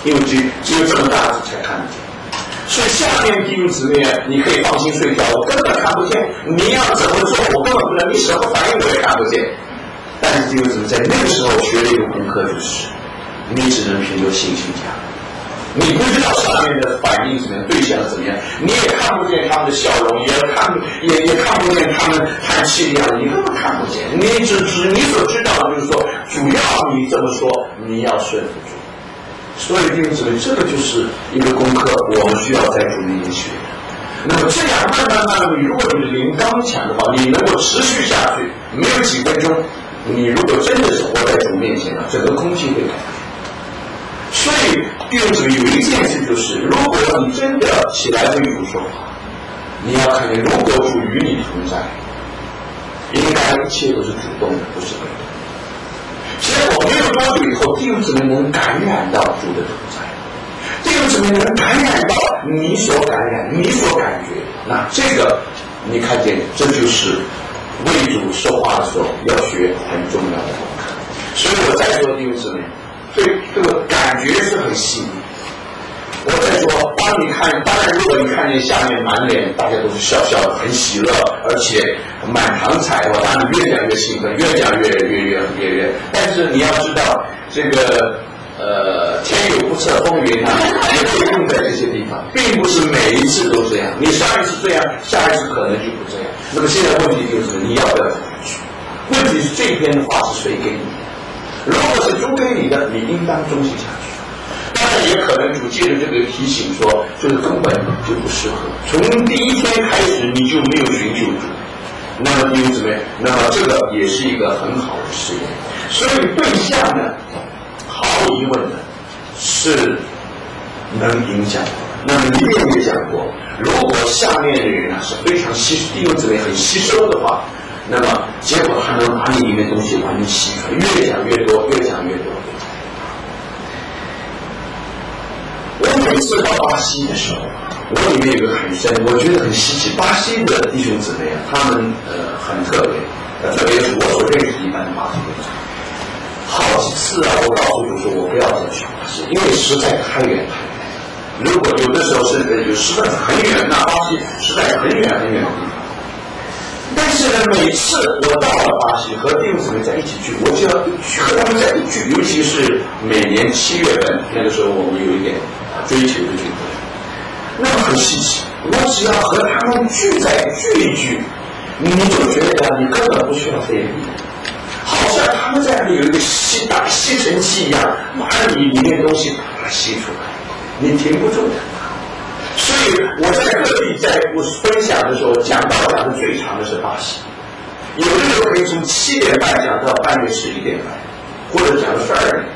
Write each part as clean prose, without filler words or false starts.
因为只有这么大的才看得见。所以下面弟兄姊妹，你可以放心睡觉，我根本看不见。你要怎么做，我根本不能，你什么反应我也看不见。但是弟兄姊妹在那个时候学了一个功课，就是你只能凭着信心讲。你不知道下面的反应怎么样，对象怎么样，你也看不见他们的笑容，也看不见他们叹气的样子，你根本看不见。你所知道的就是说，主要你这么说，你要顺服主。所以弟兄姊妹，这个就是一个功课，我们需要在主里面学。那么这样慢慢，如果你的灵刚强的话，你能够持续下去，没有几分钟，你如果真的是活在主面前了，整个空气会改变。所以弟兄姊妹有一件事就是，如果你真的起来为主说话，你要看见，如果主与你同在，应该一切都是主动的，不是被动的。结果没有多久以后，弟兄姊妹能感染到主的同在，弟兄姊妹能感染到你所感染、你所感觉，那这个你看见，这就是为主说话的时候要学很重要的功课。所以我再说，弟兄姊妹，对这个感觉是很细腻。我再说，当然如果你看见下面满脸大家都是笑笑的，很喜乐，而且满堂彩的话，当然越讲越兴奋，越讲越。但是你要知道，这个天有不测风云啊，也会用在这些地方，并不是每一次都这样。你上一次这样，下一次可能就不这样。那么现在问题就是你要不要问题是这篇的话是谁给你的？如果是主给你的，你应当忠心下去。当然也可能主借着这个提醒说，这个根本就不适合。从第一天开始你就没有寻求主，那么弟兄姊妹，那么这个也是一个很好的试验。所以对象呢，毫无疑问的是能影响。那么里面也讲过，如果下面的人呢是非常弟兄姊妹很吸收的话，那么结果他能把你里面东西完全吸出来，越讲越多。我每次到巴西的时候，我里面有个很深，我觉得很稀奇。巴西的弟兄姊妹啊，他们很特别，特别是我所认识一般的巴西人。好几次啊，我告诉主说，我不要再去巴西，因为实在太远。如果有的时候是实在是很远，那巴西实在是很远的地方。但是呢，每次我到了巴西和弟兄姊妹在一起聚，我就要和他们在一起聚，尤其是每年7月份，那个时候我们有一点追求的聚会，那么很稀奇。我只要和他们聚一聚，你就觉得你根本不需要费力，好像他们在那里有一个吸尘器一样，把你里面东西把它吸出来，你停不住的。所以我在各地我分享的时候，讲的最长的是巴西，有的时候可以从7点半讲到半夜11点半，或者讲到12点。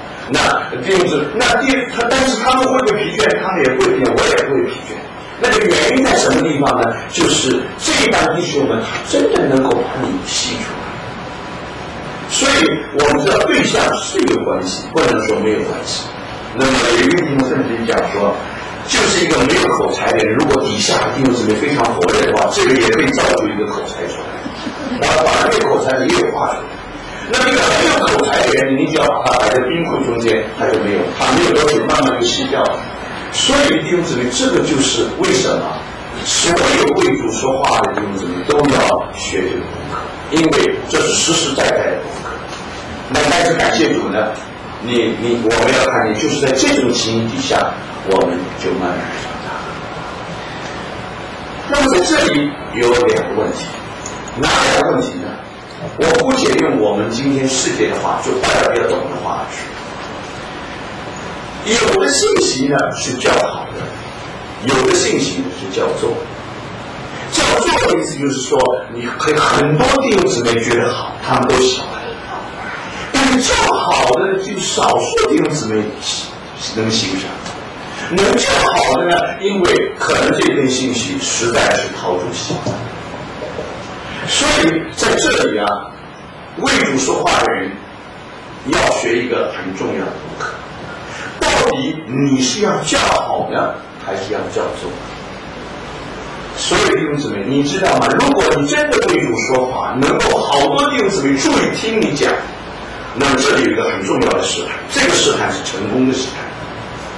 但是他们会不会疲倦？他们也会疲倦，我也会疲倦。那个原因在什么地方呢？就是这一帮弟兄们，他真的能够把你吸出来。所以我们知道对象是有关系，不能说没有关系。那么有一个弟兄甚至讲说，就是一个没有口才的人，如果底下弟兄姊妹非常火热的话，这个也可以造就一个口才出来，然后反而没有口才的也有话出来。那么一个很有口才的人，你只要把他摆在冰库中间，他就没有多久，慢慢就吸掉了。所以弟兄姊妹，这个就是为什么所有为主说话的弟兄姊妹都要学这个功课，因为这是实实在在的功课。那但是感谢主呢，我们要看见，就是在这种情形底下，我们就慢慢长大。那么在这里有2个问题，哪2个问题呢？我姑且用我们今天世界的话，就大家比较懂的话去。有的信息呢是叫好的，有的信息呢是叫座。叫座的意思就是说，你可以很多弟兄姊妹觉得好，他们都喜欢。但是叫好的就少数弟兄姊妹能欣赏，能叫好的呢，因为可能这篇信息实在是讨主喜欢。所以在这里啊，为主说话的人要学一个很重要的功课，到底你是要叫好呢，还是要叫座？所以弟兄姊妹，你知道吗？如果你真的为主说话，能够好多弟兄姊妹注意听你讲，那么这里有一个很重要的试探，这个试探是成功的试探。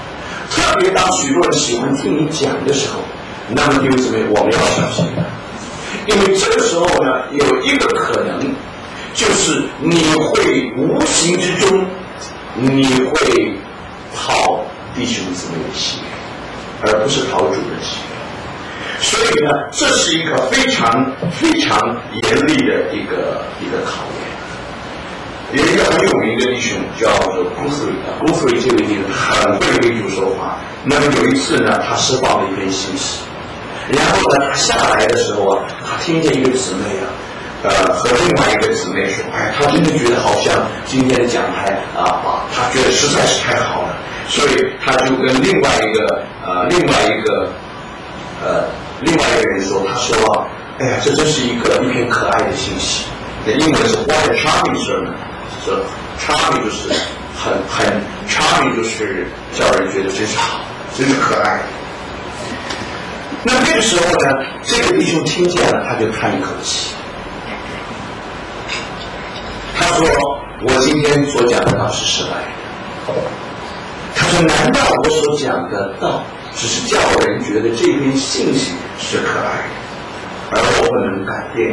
特别当许多人喜欢听你讲的时候，那么弟兄姊妹，我们要小心了，因为这个时候呢，有一个可能，就是你会无形之中，你会讨弟兄姊妹的喜悦，而不是讨主的喜悦。所以呢，这是一个非常非常严厉的一个考验。有一个很有名的弟兄叫做Guthrie，这位弟兄很会为主说话。那么有一次呢，他释放了一篇信息，然后呢，他下来的时候啊，他听见一个姊妹和另外一个姊妹说，哎，他真的觉得好像今天的讲台他觉得实在是太好了，所以他就跟另外一个人说，他说，哎呀，这真是一篇可爱的信息。英文是 What a charming sermon， 说 charming 就是很 charming 就是叫人觉得真是好，真是可爱。那个时候呢，这个弟兄听见了，他就叹一口气。他说：“我今天所讲的道是失败的。”他说：“难道我所讲的道只是叫人觉得这篇信息是可爱的，而我不能改变？”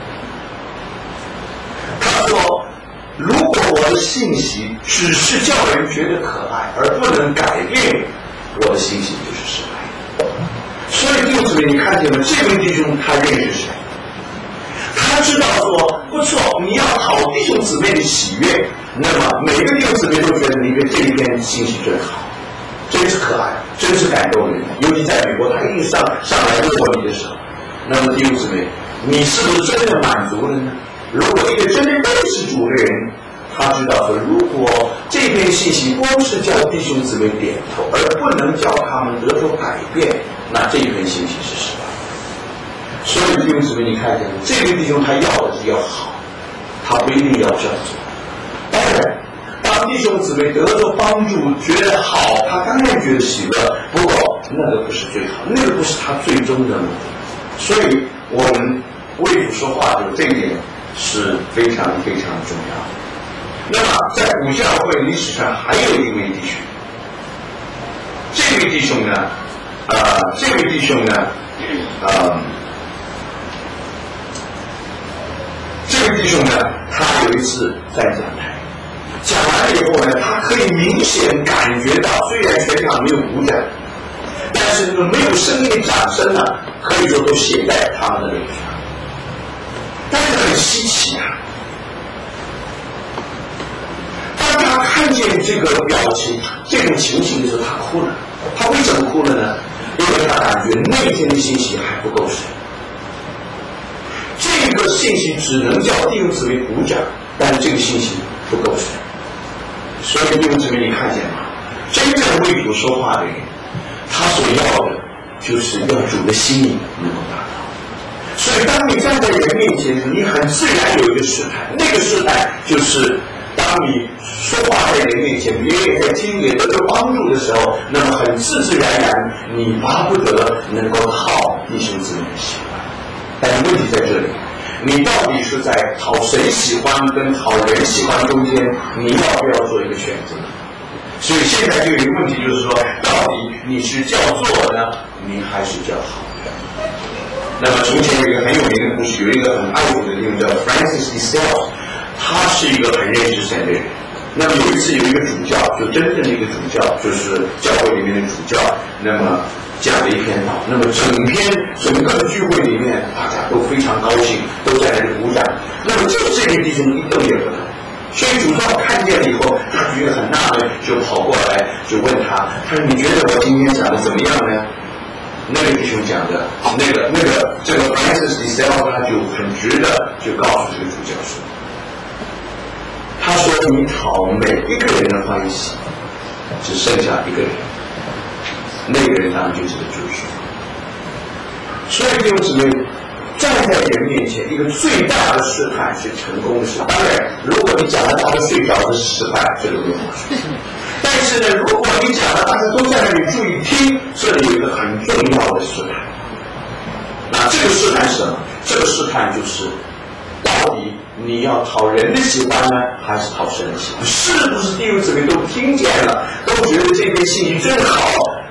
他说：“如果我的信息只是叫人觉得可爱，而不能改变我的信息，就是失败的。”所以弟兄姊妹，你看见了这位弟兄他认识谁？他知道说不错，你要讨弟兄姊妹的喜悦，那么每个弟兄姊妹都觉得你对这一篇信息真好，真是可爱，真是感动人。尤其在美国，他一定上来问候你的时候，那么弟兄姊妹，你是不是真的满足了呢？如果一个真正认识主的人，他知道说，如果这篇信息光是叫弟兄姊妹点头，而不能叫他们得出改变，那这一篇信息是失败的。所以弟兄姊妹，你看见这个弟兄他要的是要好，他不一定要这样做。当然，当弟兄姊妹得到帮助，觉得好，他当然觉得喜乐。不过那个不是最好，那个不是他最终的目的。所以我们为主说话的这一点是非常非常重要的。那么在古教会历史上还有一位弟兄，这位弟兄呢，他有一次在讲台，讲完了以后呢，他可以明显感觉到，虽然全场没有鼓掌，但是没有声音的掌声呢，可以说都写在他们的脸上。但是很稀奇啊！当他看见这个表情、这种情形的时候，他哭了。他为什么哭了呢？因为他感觉那天的信息还不够深。这个信息只能叫弟兄姊妹鼓掌，但是这个信息不够深。所以弟兄姊妹，你看见吗？真正为主说话的人，他所要的就是要主的心意能够达到。所以当你站在人面前时，你很自然有一个试探，那个试探就是当你说话在人面前，别人也在听，也得到帮助的时候，那么很自自然然，你巴不得能够讨弟兄姊妹的喜欢。但是问题在这里，你到底是在讨谁喜欢跟讨人喜欢中间，你要不要做一个选择？所以现在就有一个问题，就是说，到底你是叫做呢，你还是叫好？那么从前有一个很有名的故事，有一个很爱主的人叫 Francis de Sales， 他是一个很认识神的人。那么有一次有一个主教，就真正的一个主教，就是教会里面的主教，那么讲了一篇道，那么整个的聚会里面，大家都非常高兴，都在那里鼓掌。那么这位弟兄一动也不动，所以主教看见了以后，他觉得很纳闷，就跑过来就问他，他说：“你觉得我今天讲的怎么样呢？”那个弟兄讲的，这个 Francis de Sales 他就很直的就告诉这个主教说，他说你讨每一个人的欢喜，只剩下一个人，那个人当然就是个主说。所以弟兄姊妹，站在人面前，一个最大的试探是成功的事。当然，如果你讲了大家睡着的是失败，这个没有好处。但是呢，如果你讲了大家都在那里注意听，这里有一个很重要的试探。那这个试探是什么？这个试探就是到底你要讨人的喜欢呢，还是讨神的喜欢？是不是弟兄姊妹都听见了，都觉得这篇信息真好，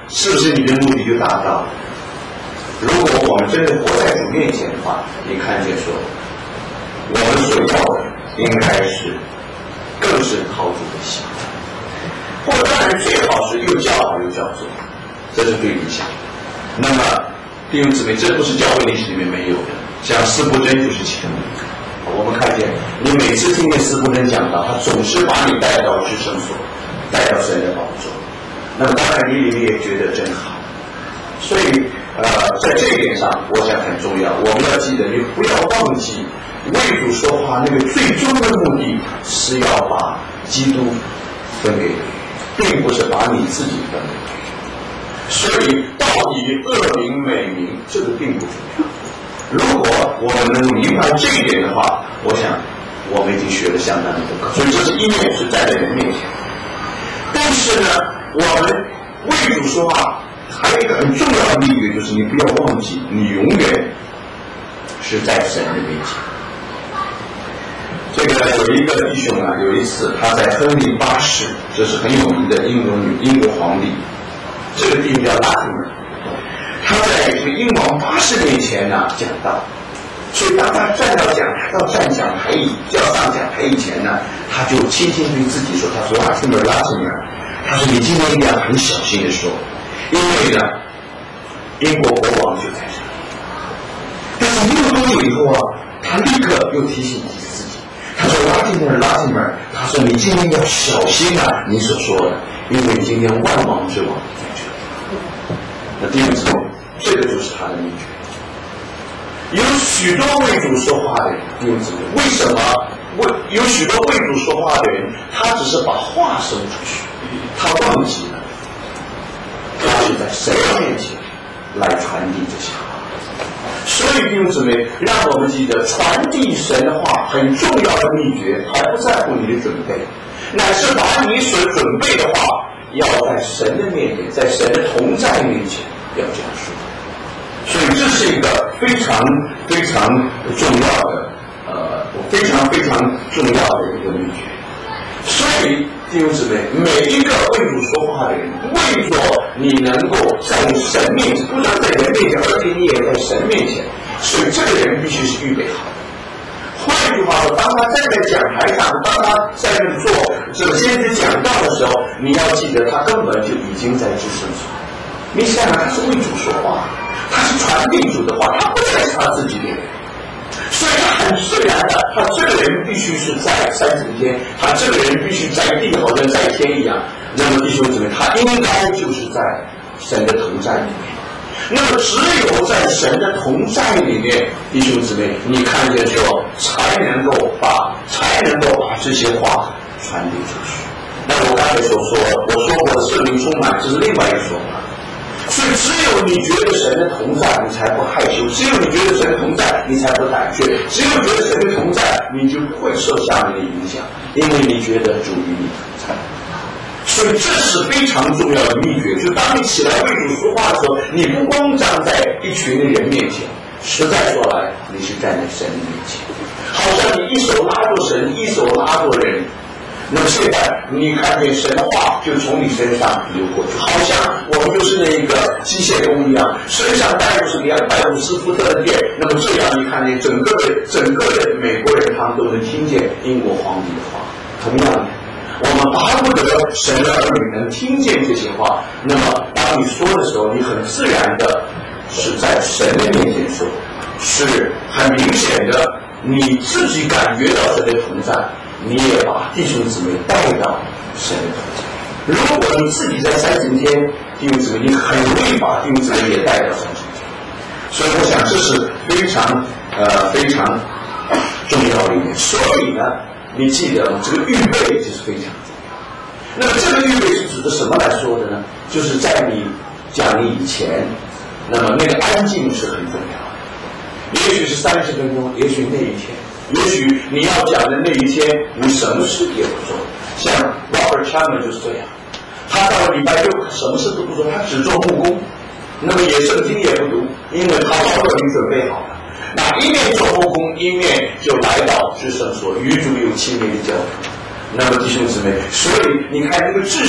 是不是你的目的就达到了？如果我们真的活在主面前的话，你看见说，我们所要的应该是更是讨主的喜欢，或当然最好是又叫好又叫座，这是最理想的。那么弟兄姊妹，这不是教会历史里面没有的，像司布真就是其中一个。我们看见你每次听见司布真讲到，他总是把你带到至圣所，带到神的宝座。那么当然你里面也觉得真好。所以在这一点上我想很重要，我们要记得，你不要忘记为主说话那个最终的目的是要把基督分给你，并不是把你自己分给你。所以到底恶名美名这个并不重要。如果我们能明白这一点的话，我想我们已经学得相当的多。所以这是一面是站在人面前，但是呢，我们为主说话还有一个很重要的秘诀，就是你不要忘记，你永远是在神的面前。这个有一个弟兄啊，有一次他在亨利八世，这是很有名的英国皇帝，这个弟兄叫拉蒂尔，他在这个英王8世面前呢讲道，所以当他站到讲台到站讲台要上讲台以前呢，他就轻轻对自己说，他说拉蒂尔，他说你今天一定要很小心的说，因为呢英国国王就在这里。但是没有多久以后啊，他立刻又提醒自己，他说拉蒂尔，他说你今天要小心啊，你所说的，因为今天万王之王在这里。那第二次，这个就是他的秘诀。有许多为主说话的人，弟兄姊妹，为什么有许多为主说话的人，他只是把话说出去，他忘记了他是在神面前来传递这些话。所以弟兄姊妹，让我们记得传递神的话很重要的秘诀，还不在乎你的准备，乃是把你所准备的话要在神的面前，在神的同在面前要这样说。所以这是一个非常非常重要的非常非常重要的一个秘诀。所以弟兄姊妹，每一个为主说话的人，为着你能够在神面前，不但在人面前，而且你也在神面前，所以这个人必须是预备好的。换句话说，当他站在讲台上，当他在那做这个先知讲道的时候，你要记得他根本就已经在至圣所。你想想，他是为主说话，他是传递主的话，他不再是他自己的人，所以他很自然的，他这个人必须是在30天，他这个人必须在地，好像在天一样。那么弟兄姊妹，他应该就是在神的同在里面。那么只有在神的同在里面，弟兄姊妹，你看见说，才能够把这些话传递出去。那我刚才我说过的圣灵充满，这是另外一个说法。所以只有你觉得神的同在，你才不害羞；只有你觉得神的同在，你才不胆怯；只有觉得神的同在，你就不会受下面的影响，因为你觉得主与你同在。所以这是非常重要的秘诀，就当你起来为主说话的时候，你不光站在一群的人面前，实在说来，你是站在神的面前，好像你一手拉住神，一手拉住人。那么现在你看见神的话就从你身上流过去，好像我们就是那个机械工一样，身上带入是250伏特的电。那么这样你看见整个的美国人，他们都能听见英国皇帝的话。同样的，我们巴不得神的儿女能听见这些话。那么当你说的时候，你很自然的是在神的面前说，是很明显的，你自己感觉到神的同在。你也把弟兄姊妹带到神的同在。如果你自己在30天，弟兄姊妹，你很容易把弟兄姊妹也带到30天。所以我想这是非常非常重要的一点。所以呢，你记得这个预备就是非常重要。那么这个预备是指的什么来说的呢？就是在你讲以前，那么那个安静是很重要的。也许是30分钟，也许那一天。也许你要讲的那一天，你什么事也不做，像 Robert Chapman 就是这样，他到了礼拜6，什么事都不做，他只做木工，那么也圣经也不读，因为他早就已经准备好了。那一面做木工，一面就来到至圣所，与主有亲密的交流。那么弟兄姊妹，所以你看那个至